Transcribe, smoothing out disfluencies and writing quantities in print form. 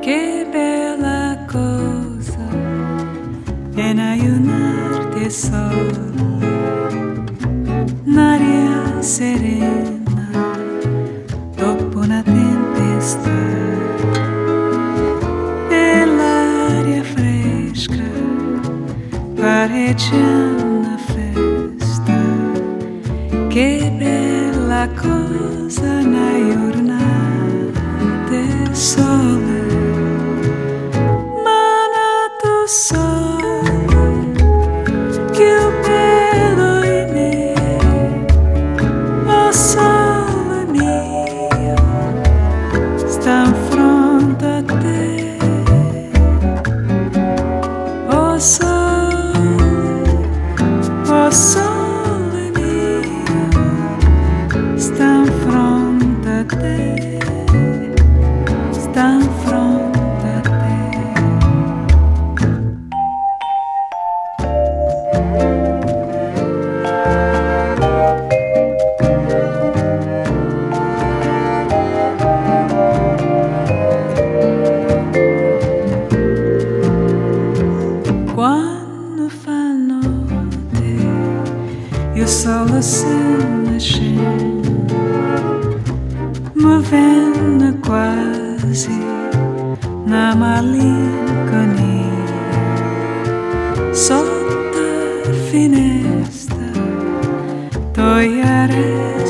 Che bella cosa è aiutarti solo, un'aria serena dopo una tempesta e l'aria fresca pareggia una festa. Che bella cosa una giornata sola. Sole più bello in me, oh sole mio, sta in fronte a te, oh sole mio, sta in fronte a te, sta in fronte. Quando fa notte, io solo se ne scendo, muovendo quasi una malinconia. Sotto la finestra, togliere